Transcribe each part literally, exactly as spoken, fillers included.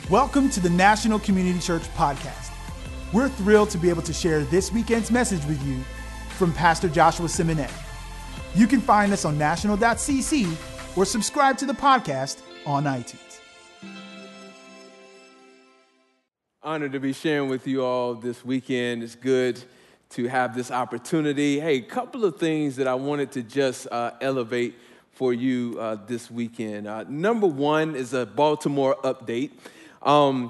Welcome to the National Community Church Podcast. We're thrilled to be able to share this weekend's message with you from Pastor Joshua Simonet. You can find us on national dot c c or subscribe to the podcast on iTunes. Honored to be sharing with you all this weekend. It's good to have this opportunity. Hey, a couple of things that I wanted to just uh, elevate for you uh, this weekend. Uh, number one is a Baltimore update. Um,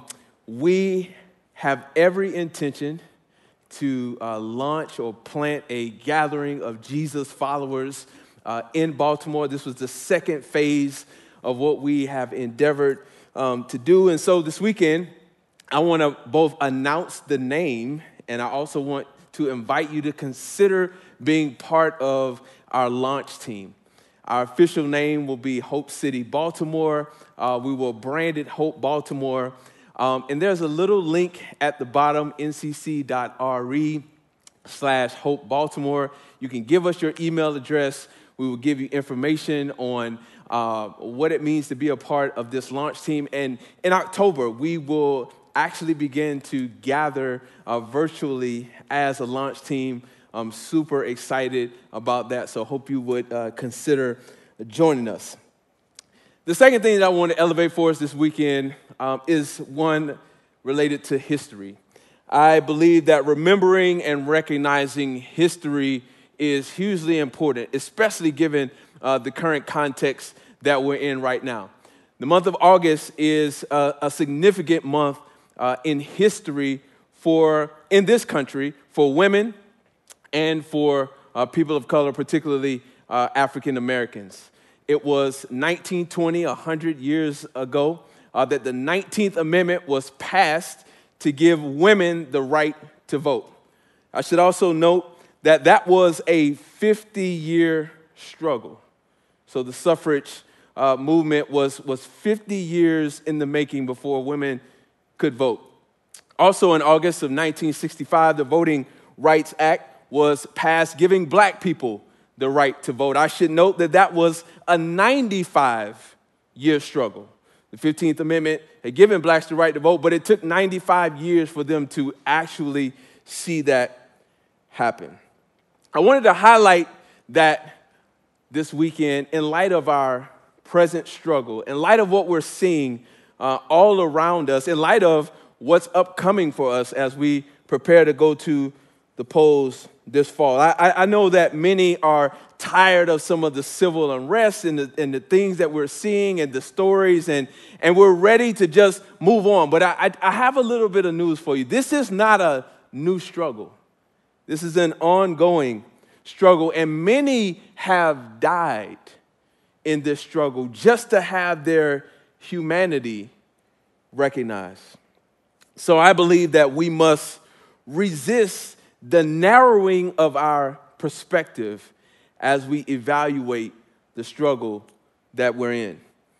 we have every intention to uh, launch or plant a gathering of Jesus followers uh, in Baltimore. This was the second phase of what we have endeavored um, to do. And so this weekend, I want to both announce the name, and I also want to invite you to consider being part of our launch team. Our official name will be Hope City Baltimore. Uh, we will brand it Hope Baltimore. Um, and there's a little link at the bottom, n c c dot r e slash Hope Baltimore. You can give us your email address. We will give you information on uh, what it means to be a part of this launch team. And in October, we will actually begin to gather uh, virtually as a launch team. I'm super excited about that, so hope you would uh, consider joining us. The second thing that I want to elevate for us this weekend um, is one related to history. I believe that remembering and recognizing history is hugely important, especially given uh, the current context that we're in right now. The month of August is a, a significant month uh, in history for, in this country, for women and for uh, people of color, particularly uh, African Americans. It was nineteen twenty, one hundred years ago, uh, that the nineteenth Amendment was passed to give women the right to vote. I should also note that that was a fifty-year struggle. So the suffrage uh, movement was, was fifty years in the making before women could vote. Also in August of nineteen sixty-five, the Voting Rights Act was passed, giving black people the right to vote. I should note that that was a ninety-five-year struggle. The fifteenth Amendment had given blacks the right to vote, but it took ninety-five years for them to actually see that happen. I wanted to highlight that this weekend in light of our present struggle, in light of what we're seeing uh, all around us, in light of what's upcoming for us as we prepare to go to the polls this fall. I, I know that many are tired of some of the civil unrest and the, and the things that we're seeing and the stories, and, and we're ready to just move on. But I, I, I have a little bit of news for you. This is not a new struggle. This is an ongoing struggle, and many have died in this struggle just to have their humanity recognized. So I believe that we must resist the narrowing of our perspective as we evaluate the struggle that we're in.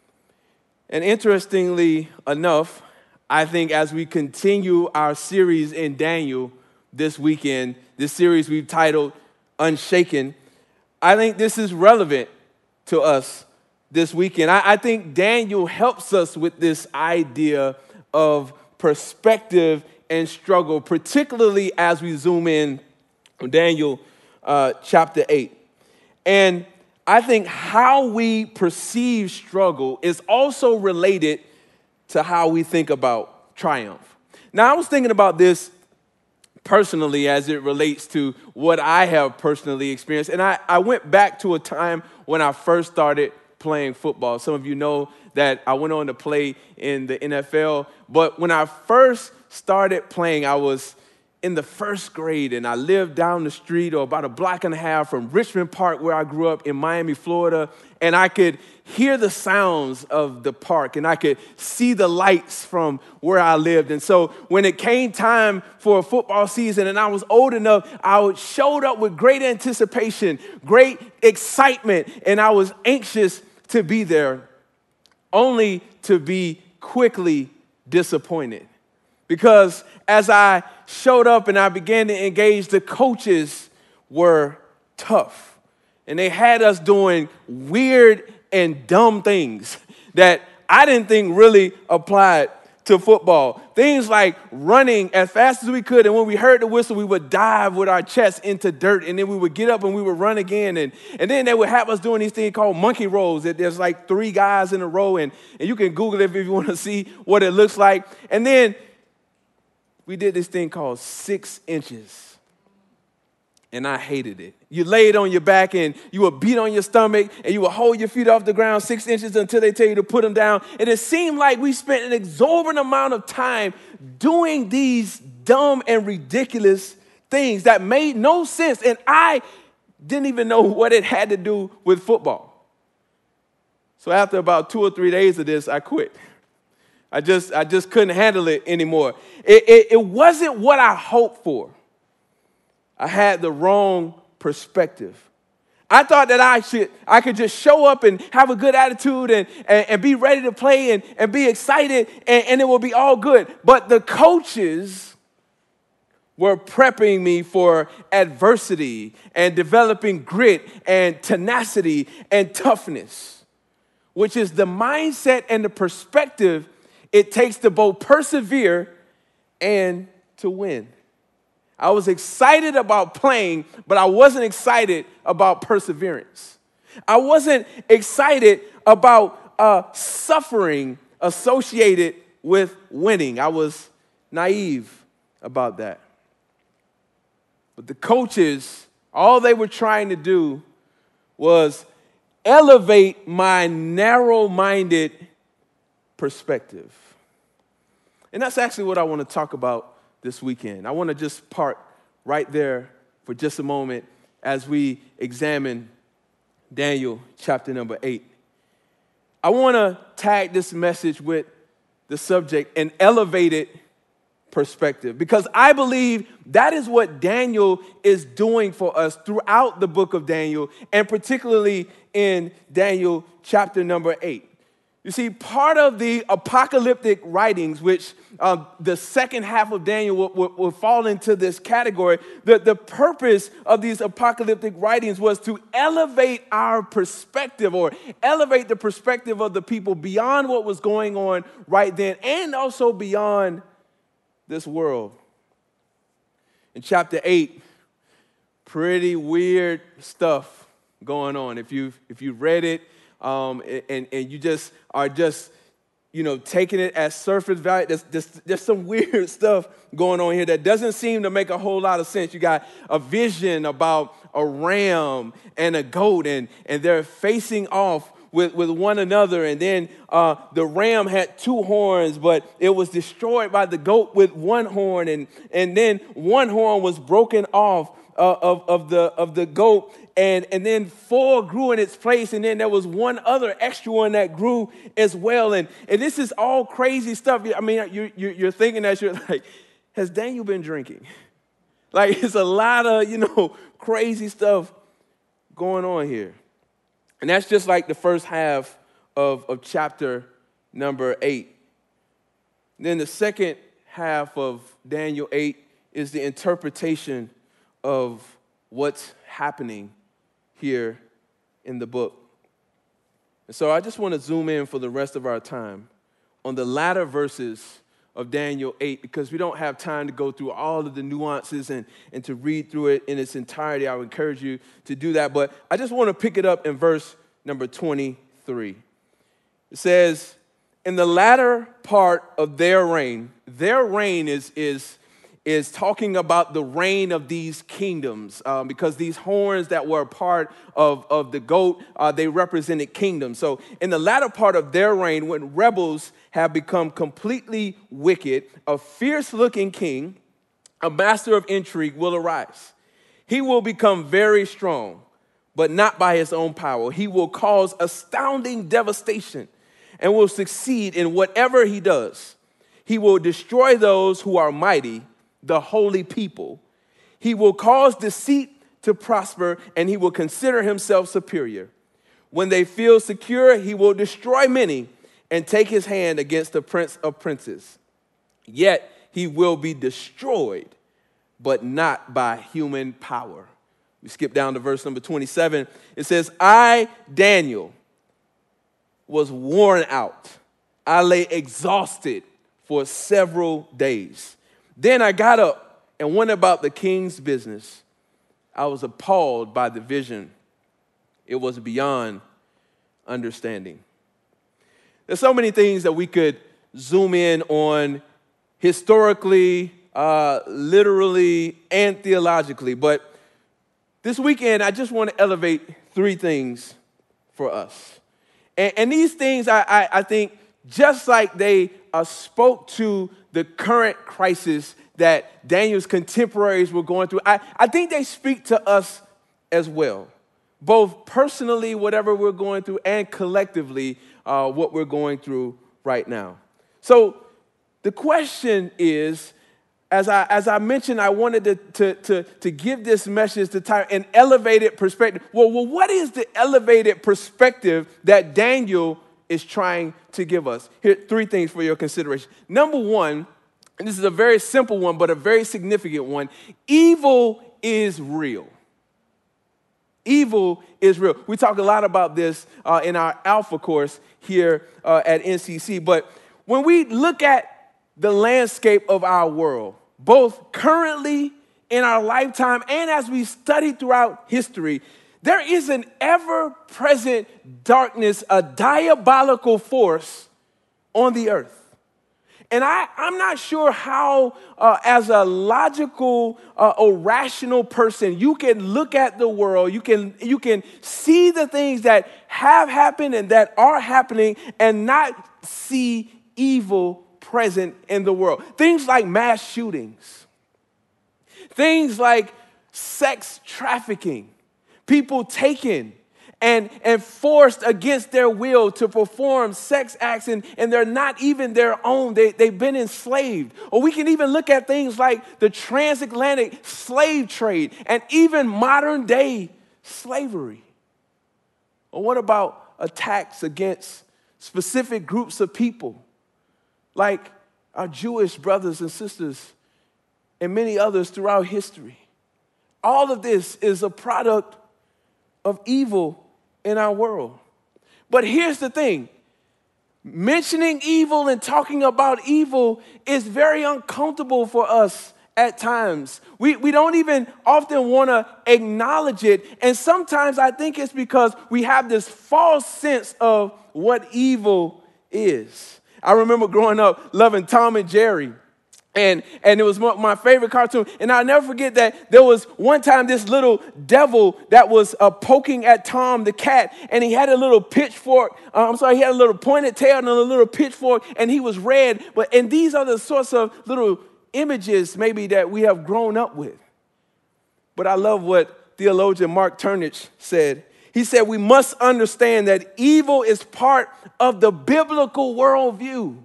And interestingly enough, I think as we continue our series in Daniel this weekend, this series we've titled Unshaken, I think this is relevant to us this weekend. I, I think Daniel helps us with this idea of perspective and struggle, particularly as we zoom in on Daniel uh, chapter eight. And I think how we perceive struggle is also related to how we think about triumph. Now, I was thinking about this personally as it relates to what I have personally experienced. And I, I went back to a time when I first started playing football. Some of you know that I went on to play in the N F L. But when I first started playing, I was in the first grade, and I lived down the street or about a block and a half from Richmond Park, where I grew up in Miami, Florida, and I could hear the sounds of the park, and I could see the lights from where I lived. And so when it came time for a football season and I was old enough, I showed up with great anticipation, great excitement, and I was anxious to be there, only to be quickly disappointed. Because as I showed up and I began to engage, the coaches were tough. And they had us doing weird and dumb things that I didn't think really applied to football. Things like running as fast as we could, and when we heard the whistle, we would dive with our chest into dirt, and then we would get up and we would run again. And, and then they would have us doing these things called monkey rolls. There's like three guys in a row, and, and you can Google it if you want to see what it looks like. And then we did this thing called six inches. And I hated it. You laid on your back and you would beat on your stomach and you would hold your feet off the ground six inches until they tell you to put them down. And it seemed like we spent an exorbitant amount of time doing these dumb and ridiculous things that made no sense. And I didn't even know what it had to do with football. So after about two or three days of this, I quit. I just, I just couldn't handle it anymore. It, it, it wasn't what I hoped for. I had the wrong perspective. I thought that I should, I could just show up and have a good attitude and, and, and be ready to play and, and be excited and, and it will be all good. But the coaches were prepping me for adversity and developing grit and tenacity and toughness, which is the mindset and the perspective it takes to both persevere and to win. I was excited about playing, but I wasn't excited about perseverance. I wasn't excited about uh, suffering associated with winning. I was naive about that. But the coaches, all they were trying to do was elevate my narrow-minded perspective. And that's actually what I want to talk about this weekend. I want to just park right there for just a moment as we examine Daniel chapter number eight. I want to tag this message with the subject, an elevated perspective, because I believe that is what Daniel is doing for us throughout the book of Daniel, and particularly in Daniel chapter number eight. You see, part of the apocalyptic writings, which uh, the second half of Daniel will, will, will fall into this category, the, the purpose of these apocalyptic writings was to elevate our perspective or elevate the perspective of the people beyond what was going on right then and also beyond this world. In chapter eight, pretty weird stuff going on. If you've, if you've read it, Um, and, and you just are just, you know, taking it at surface value. There's, there's, there's some weird stuff going on here that doesn't seem to make a whole lot of sense. You got a vision about a ram and a goat, and, and they're facing off with, with one another. And then uh, the ram had two horns, but it was destroyed by the goat with one horn. And, and then one horn was broken off uh, of, of, the, of the goat. And, and then four grew in its place, and then there was one other extra one that grew as well. And, and this is all crazy stuff. I mean, you, you, you're thinking that you're like, has Daniel been drinking? Like, it's a lot of, you know, crazy stuff going on here. And that's just like the first half of, of chapter number eight. Then the second half of Daniel eight is the interpretation of what's happening here in the book. And so I just want to zoom in for the rest of our time on the latter verses of Daniel eight, because we don't have time to go through all of the nuances and, and to read through it in its entirety. I would encourage you to do that. But I just want to pick it up in verse number twenty-three. It says, in the latter part of their reign, their reign is, is is talking about the reign of these kingdoms, um, because these horns that were a part of, of the goat, uh, they represented kingdoms. So in the latter part of their reign, when rebels have become completely wicked, a fierce-looking king, a master of intrigue, will arise. He will become very strong, but not by his own power. He will cause astounding devastation and will succeed in whatever he does. He will destroy those who are mighty, the holy people. He will cause deceit to prosper, and he will consider himself superior. When they feel secure, he will destroy many and take his hand against the prince of princes. Yet he will be destroyed, but not by human power. We skip down to verse number twenty-seven. It says, I, Daniel, was worn out. I lay exhausted for several days. Then I got up and went about the king's business. I was appalled by the vision. It was beyond understanding. There's so many things that we could zoom in on historically, uh, literally, and theologically. But this weekend, I just want to elevate three things for us. And, and these things, I, I, I think, just like they uh, spoke to the current crisis that Daniel's contemporaries were going through, I, I think they speak to us as well, both personally, whatever we're going through, and collectively, uh, what we're going through right now. So the question is, as I as I mentioned, I wanted to, to, to, to give this message to time an elevated perspective. Well, well, what is the elevated perspective that Daniel is trying to give us? Here, three things for your consideration. Number one, and this is a very simple one, but a very significant one, evil is real. Evil is real. We talk a lot about this uh, in our Alpha course here uh, at N C C, but when we look at the landscape of our world, both currently in our lifetime and as we study throughout history, there is an ever-present darkness, a diabolical force on the earth. And I, I'm not sure how, uh, as a logical uh, or rational person, you can look at the world, you can, you can see the things that have happened and that are happening and not see evil present in the world. Things like mass shootings, things like sex trafficking, people taken and, and forced against their will to perform sex acts, and, and they're not even their own. They, they've been enslaved. Or we can even look at things like the transatlantic slave trade and even modern day slavery. Or what about attacks against specific groups of people, like our Jewish brothers and sisters and many others throughout history? All of this is a product of evil in our world. But here's the thing. Mentioning evil and talking about evil is very uncomfortable for us at times. We, we don't even often want to acknowledge it. And sometimes I think it's because we have this false sense of what evil is. I remember growing up loving Tom and Jerry. And, and it was my favorite cartoon. And I'll never forget that there was one time this little devil that was uh, poking at Tom the cat. And he had a little pitchfork. Uh, I'm sorry, he had a little pointed tail and a little pitchfork. And he was red. But And these are the sorts of little images maybe that we have grown up with. But I love what theologian Mark Turnage said. He said, we must understand that evil is part of the biblical worldview.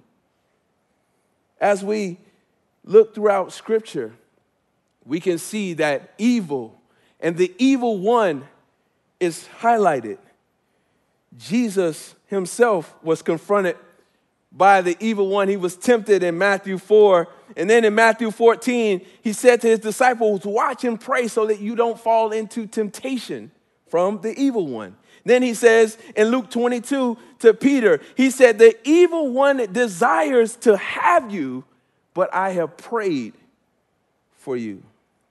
As we look throughout Scripture, we can see that evil and the evil one is highlighted. Jesus himself was confronted by the evil one. He was tempted in Matthew four. And then in Matthew fourteen, he said to his disciples, watch and pray so that you don't fall into temptation from the evil one. Then he says in Luke twenty-two to Peter, he said, the evil one desires to have you, but I have prayed for you.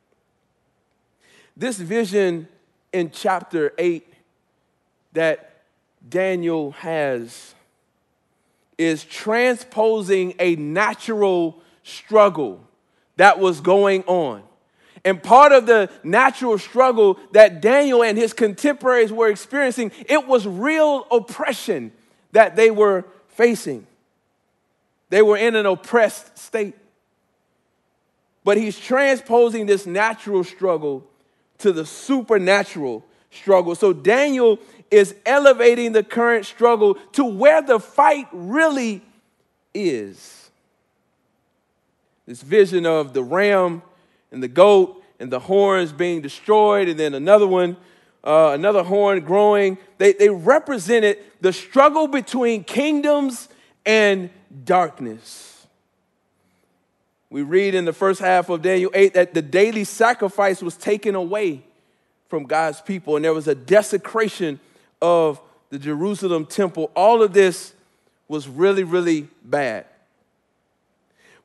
This vision in chapter eight that Daniel has is transposing a natural struggle that was going on. And part of the natural struggle that Daniel and his contemporaries were experiencing, it was real oppression that they were facing. They were in an oppressed state. But he's transposing this natural struggle to the supernatural struggle. So Daniel is elevating the current struggle to where the fight really is. This vision of the ram and the goat and the horns being destroyed, and then another one, uh, another horn growing. They, they represented the struggle between kingdoms and darkness. We read in the first half of Daniel eight that the daily sacrifice was taken away from God's people, and there was a desecration of the Jerusalem temple. All of this was really, really bad.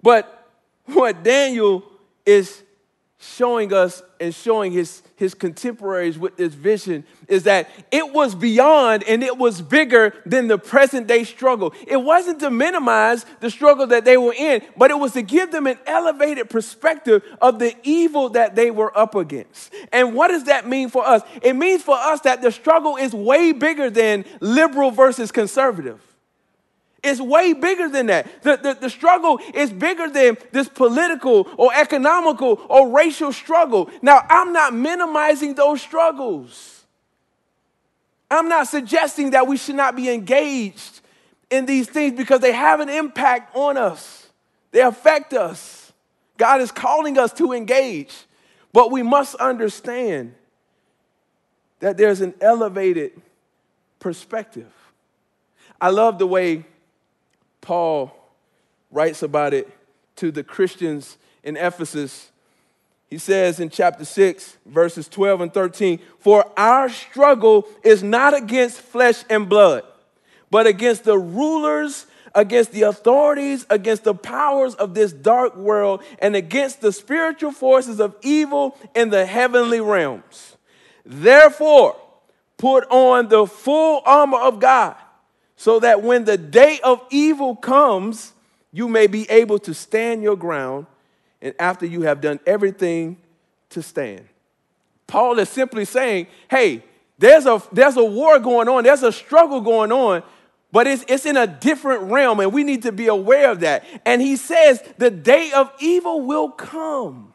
But what Daniel is showing us and showing his, his contemporaries with this vision is that it was beyond and it was bigger than the present day struggle. It wasn't to minimize the struggle that they were in, but it was to give them an elevated perspective of the evil that they were up against. And what does that mean for us? It means for us that the struggle is way bigger than liberal versus conservative. It's way bigger than that. The, the, the struggle is bigger than this political or economical or racial struggle. Now, I'm not minimizing those struggles. I'm not suggesting that we should not be engaged in these things because they have an impact on us. They affect us. God is calling us to engage. But we must understand that there's an elevated perspective. I love the way Paul writes about it to the Christians in Ephesus. He says in chapter six, verses twelve and thirteen, "For our struggle is not against flesh and blood, but against the rulers, against the authorities, against the powers of this dark world, and against the spiritual forces of evil in the heavenly realms. Therefore, put on the full armor of God, so that when the day of evil comes, you may be able to stand your ground, and after you have done everything, to stand." Paul is simply saying, hey, there's a, there's a war going on, there's a struggle going on, but it's, it's in a different realm, and we need to be aware of that. And he says the day of evil will come.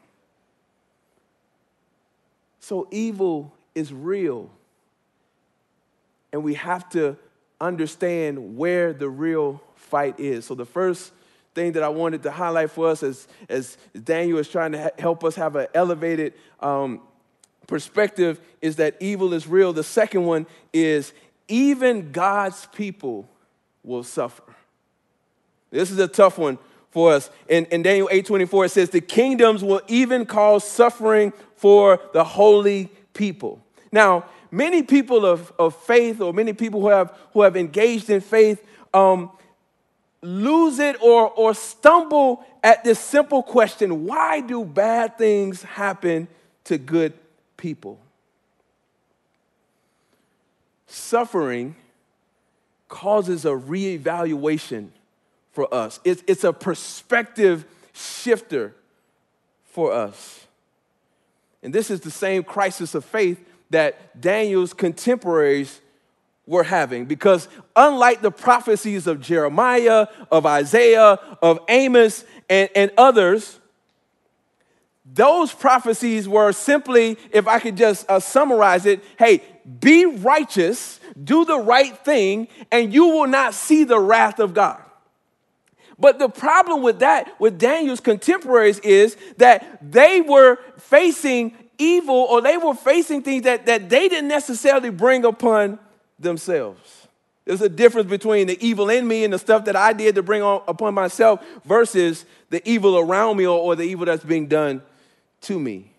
So evil is real, and we have to understand where the real fight is. So the first thing that I wanted to highlight for us as, as Daniel is trying to ha- help us have an elevated um, perspective is that evil is real. The second one is even God's people will suffer. This is a tough one for us. In, in Daniel eight twenty-four, it says, "The kingdoms will even cause suffering for the holy people." Now, many people of, of faith, or many people who have who have engaged in faith, um, lose it or, or stumble at this simple question: why do bad things happen to good people? Suffering causes a reevaluation for us. It's, it's a perspective shifter for us. And this is the same crisis of faith that Daniel's contemporaries were having, because unlike the prophecies of Jeremiah, of Isaiah, of Amos, and, and others, those prophecies were simply, if I could just uh, summarize it, hey, be righteous, do the right thing, and you will not see the wrath of God. But the problem with that, with Daniel's contemporaries, is that they were facing evil, or they were facing things that, that they didn't necessarily bring upon themselves. There's a difference between the evil in me and the stuff that I did to bring on upon myself versus the evil around me, or, or the evil that's being done to me.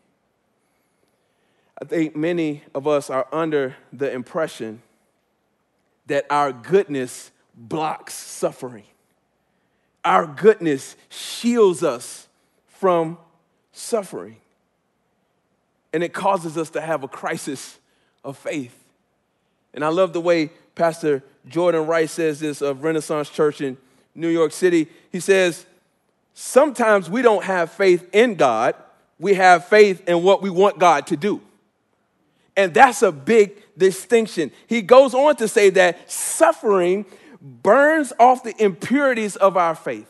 I think many of us are under the impression that our goodness blocks suffering. Our goodness shields us from suffering. And it causes us to have a crisis of faith. And I love the way Pastor Jordan Wright says this of Renaissance Church in New York City. He says, sometimes we don't have faith in God. We have faith in what we want God to do. And that's a big distinction. He goes on to say that suffering burns off the impurities of our faith.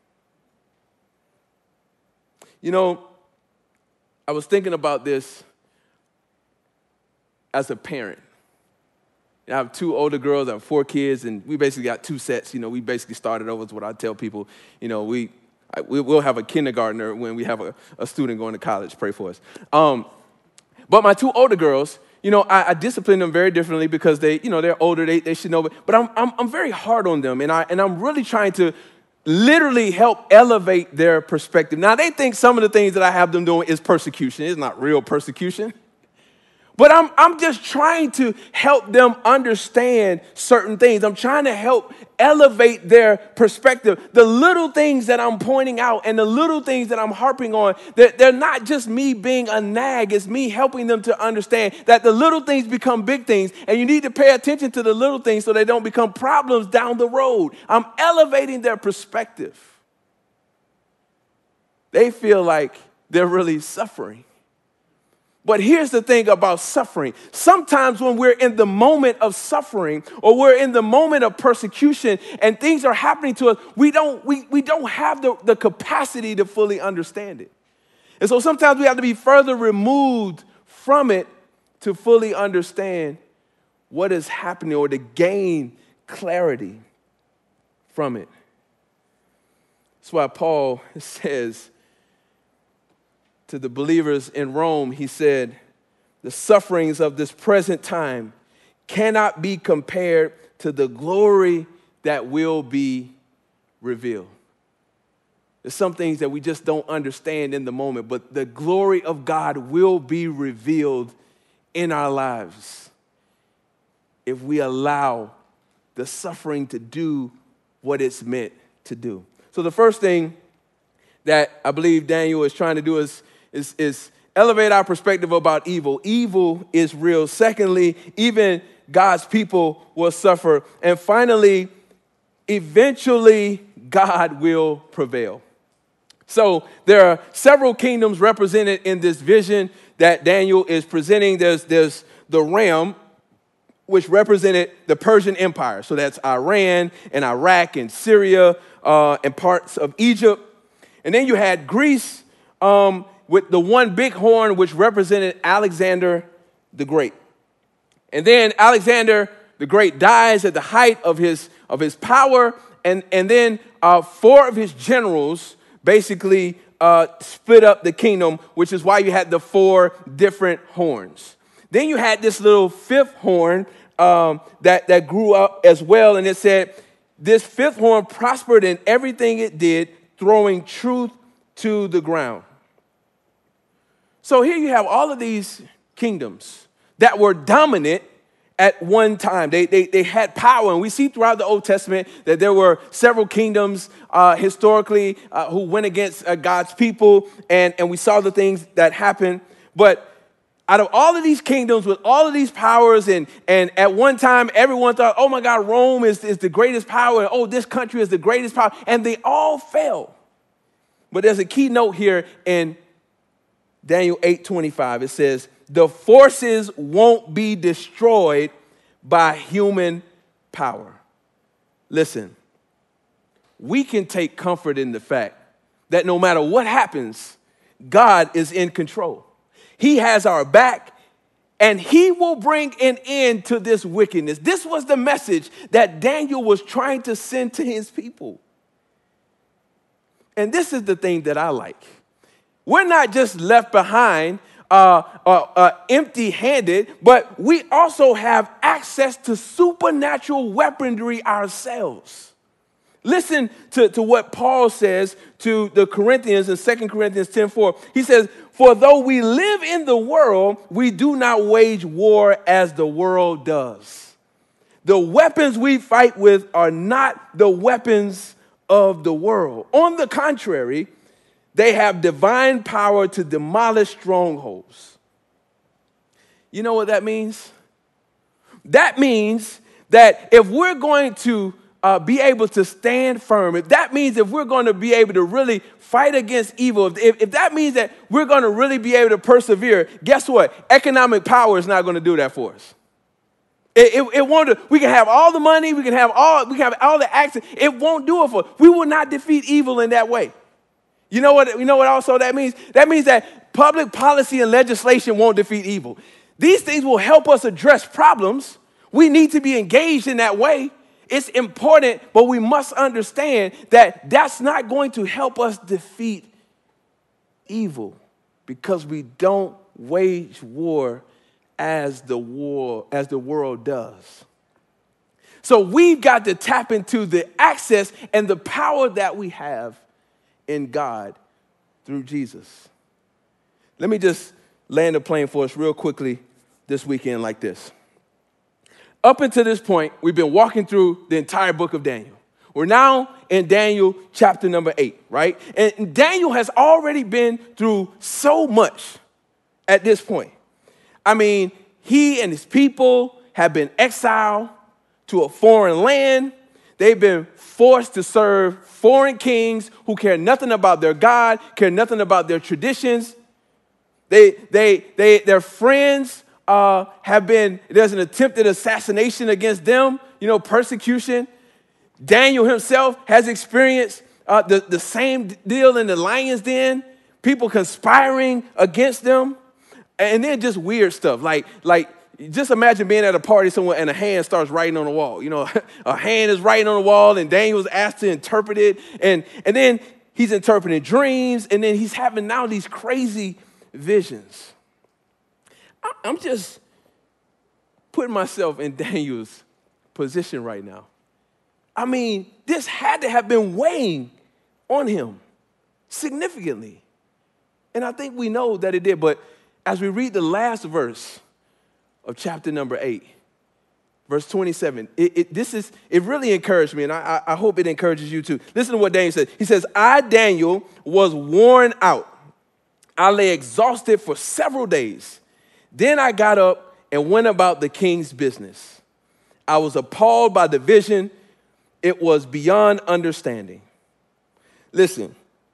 You know, I was thinking about this as a parent. I have two older girls, I have four kids, and we basically got two sets. You know, we basically started over, is what I tell people. You know, we, I, we will have a kindergartner when we have a, a student going to college. Pray for us. Um, but my two older girls, you know, I, I discipline them very differently because they, you know, they're older, they, they should know. But, but I'm, I'm, I'm very hard on them, and, I, and I'm really trying to literally help elevate their perspective. Now, they think some of the things that I have them doing is persecution. It's not real persecution. But I'm, I'm just trying to help them understand certain things. I'm trying to help elevate their perspective. The little things that I'm pointing out and the little things that I'm harping on, they're, they're not just me being a nag. It's me helping them to understand that the little things become big things. And you need to pay attention to the little things so they don't become problems down the road. I'm elevating their perspective. They feel like they're really suffering. But here's the thing about suffering. Sometimes when we're in the moment of suffering or we're in the moment of persecution and things are happening to us, we don't, we, we don't have the, the capacity to fully understand it. And so sometimes we have to be further removed from it to fully understand what is happening or to gain clarity from it. That's why Paul says, to the believers in Rome, he said, the sufferings of this present time cannot be compared to the glory that will be revealed. There's some things that we just don't understand in the moment, but the glory of God will be revealed in our lives if we allow the suffering to do what it's meant to do. So the first thing that I believe Daniel is trying to do is Is, is elevate our perspective about evil. Evil is real. Secondly, even God's people will suffer. And finally, eventually, God will prevail. So there are several kingdoms represented in this vision that Daniel is presenting. There's, there's the ram, which represented the Persian Empire. So that's Iran and Iraq and Syria uh, and parts of Egypt. And then you had Greece, um, with the one big horn, which represented Alexander the Great. And then Alexander the Great dies at the height of his, of his power, and, and then uh, four of his generals basically uh, split up the kingdom, which is why you had the four different horns. Then you had this little fifth horn um, that, that grew up as well, and it said, this fifth horn prospered in everything it did, throwing truth to the ground. So here you have all of these kingdoms that were dominant at one time. They, they, they had power. And we see throughout the Old Testament that there were several kingdoms uh, historically uh, who went against uh, God's people. And, and we saw the things that happened. But out of all of these kingdoms with all of these powers, and, and at one time everyone thought, oh my God, Rome is, is the greatest power. And, oh, this country is the greatest power. And they all fell. But there's a key note here in Daniel eight twenty-five, it says, the forces won't be destroyed by human power. Listen, we can take comfort in the fact that no matter what happens, God is in control. He has our back, and he will bring an end to this wickedness. This was the message that Daniel was trying to send to his people. And this is the thing that I like. We're not just left behind uh, uh, uh, empty-handed, but we also have access to supernatural weaponry ourselves. Listen to, to what Paul says to the Corinthians in Second Corinthians ten four. He says, for though we live in the world, we do not wage war as the world does. The weapons we fight with are not the weapons of the world. On the contrary, they have divine power to demolish strongholds. You know what that means? That means that if we're going to uh, be able to stand firm, if that means if we're going to be able to really fight against evil, if, if that means that we're going to really be able to persevere, guess what? Economic power is not going to do that for us. It, it, it won't. We can have all the money, we can have all, we can have all the access. It won't do it for us. We will not defeat evil in that way. You know what, you know what also that means? That means that public policy and legislation won't defeat evil. These things will help us address problems. We need to be engaged in that way. It's important, but we must understand that that's not going to help us defeat evil because we don't wage war as the war, as the world does. So we've got to tap into the access and the power that we have in God through Jesus. Let me just land the plane for us real quickly this weekend like this. Up until this point, we've been walking through the entire book of Daniel. We're now in Daniel chapter number eight, right? And Daniel has already been through so much at this point. I mean, he and his people have been exiled to a foreign land. They've been forced to serve foreign kings who care nothing about their God, care nothing about their traditions. They, they, they, their friends uh, have been, there's an attempted assassination against them, you know, persecution. Daniel himself has experienced uh, the, the same deal in the lion's den, people conspiring against them, and then just weird stuff. Like, like just imagine being at a party somewhere and a hand starts writing on the wall. You know, a hand is writing on the wall, and Daniel was asked to interpret it, and, and then he's interpreting dreams, and then he's having now these crazy visions. I, I'm just putting myself in Daniel's position right now. I mean, this had to have been weighing on him significantly. And I think we know that it did. But as we read the last verse of chapter number eight, verse twenty-seven, it, it, this is, it really encouraged me, and I, I hope it encourages you too. Listen to what Daniel says. He says, I, Daniel, was worn out. I lay exhausted for several days. Then I got up and went about the king's business. I was appalled by the vision. It was beyond understanding. Listen,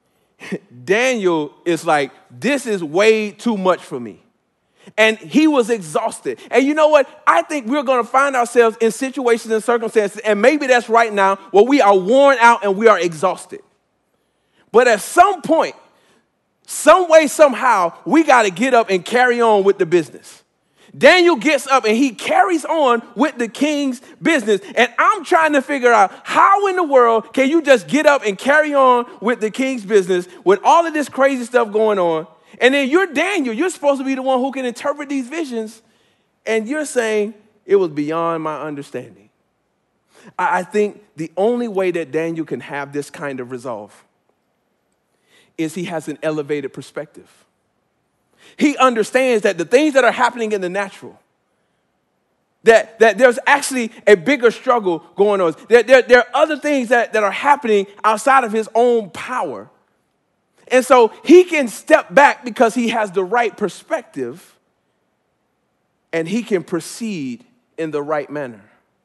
Daniel is like, this is way too much for me. And he was exhausted. And you know what? I think we're going to find ourselves in situations and circumstances, and maybe that's right now, where we are worn out and we are exhausted. But at some point, some way, somehow, we got to get up and carry on with the business. Daniel gets up and he carries on with the king's business. And I'm trying to figure out how in the world can you just get up and carry on with the king's business with all of this crazy stuff going on. And then you're Daniel. You're supposed to be the one who can interpret these visions. And you're saying it was beyond my understanding. I think the only way that Daniel can have this kind of resolve is he has an elevated perspective. He understands that the things that are happening in the natural, that, that there's actually a bigger struggle going on. There, there, there are other things that, that are happening outside of his own power. And so he can step back because he has the right perspective, and he can proceed in the right manner.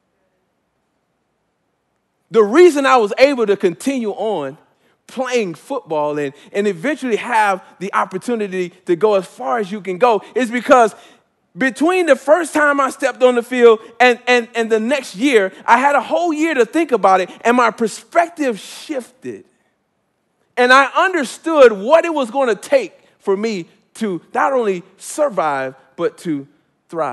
The reason I was able to continue on playing football and, and eventually have the opportunity to go as far as you can go is because between the first time I stepped on the field and, and, and the next year, I had a whole year to think about it, and my perspective shifted. And I understood what it was going to take for me to not only survive, but to thrive.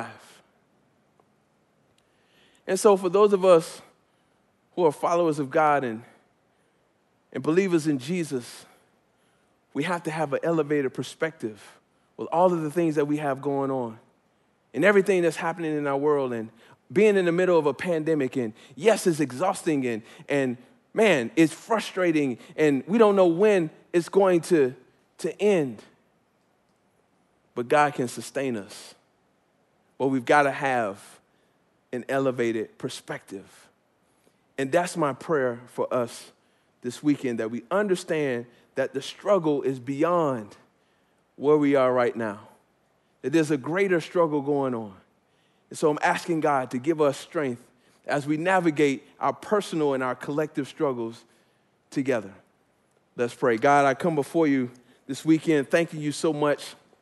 And so for those of us who are followers of God and And believers in Jesus, we have to have an elevated perspective with all of the things that we have going on and everything that's happening in our world and being in the middle of a pandemic. And yes, it's exhausting and, and man, it's frustrating and we don't know when it's going to, to end. But God can sustain us. But we've got to have an elevated perspective. And that's my prayer for us this weekend, that we understand that the struggle is beyond where we are right now, that there's a greater struggle going on. And so I'm asking God to give us strength as we navigate our personal and our collective struggles together. Let's pray. God, I come before you this weekend thanking you so much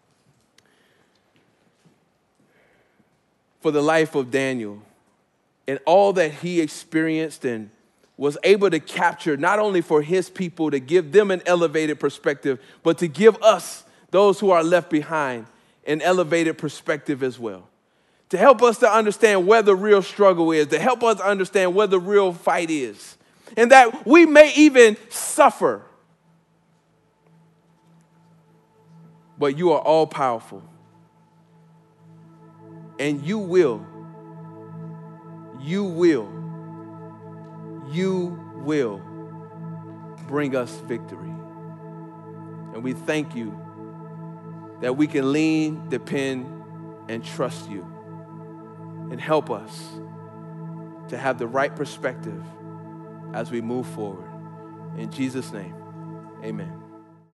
for the life of Daniel and all that he experienced and was able to capture, not only for his people to give them an elevated perspective, but to give us, those who are left behind, an elevated perspective as well. To help us to understand where the real struggle is, to help us understand where the real fight is, and that we may even suffer. But you are all powerful, and you will, you will, you will bring us victory. And we thank you that we can lean, depend, and trust you. And help us to have the right perspective as we move forward. In Jesus' name, amen.